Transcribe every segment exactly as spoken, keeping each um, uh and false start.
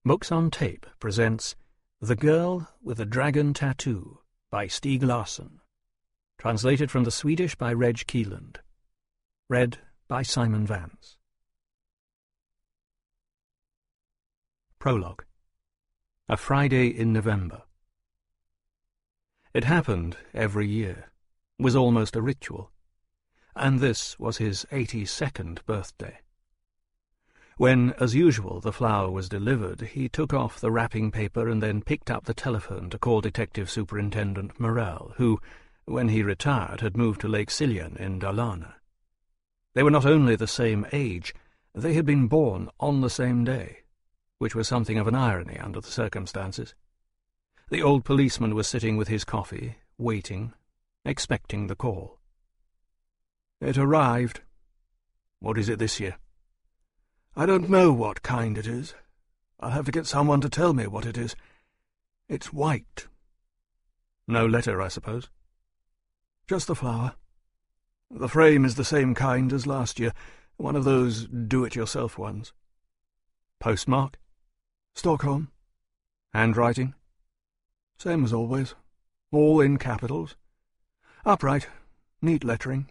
Books on Tape presents The Girl with the Dragon Tattoo by Stieg Larsson. Translated from the Swedish by Reg Keeland. Read by Simon Vance. Prologue. A Friday in November. It happened every year, was almost a ritual, and this was his eighty-second birthday. When, as usual, the flower was delivered, he took off the wrapping paper and then picked up the telephone to call Detective Superintendent Morell, who, when he retired, had moved to Lake Siljan in Dalarna. They were not only the same age, they had been born on the same day, which was something of an irony under the circumstances. The old policeman was sitting with his coffee, waiting, expecting the call. It arrived. What is it this year? I don't know what kind it is. I'll have to get someone to tell me what it is. It's white. No letter, I suppose? Just the flower. The frame is the same kind as last year, one of those do-it-yourself ones. Postmark? Stockholm. Handwriting? Same as always. All in capitals. Upright. Neat lettering.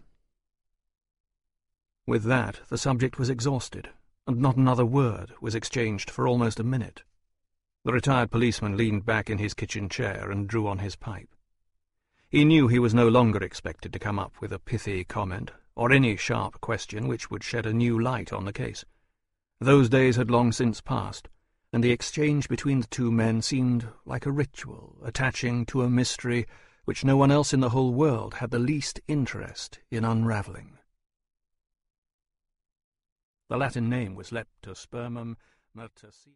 With that, the subject was exhausted, and not another word was exchanged for almost a minute. The retired policeman leaned back in his kitchen chair and drew on his pipe. He knew he was no longer expected to come up with a pithy comment, or any sharp question which would shed a new light on the case. Those days had long since passed, and the exchange between the two men seemed like a ritual, attaching to a mystery which no one else in the whole world had the least interest in unravelling. The Latin name was Leptospermum myrtaceum.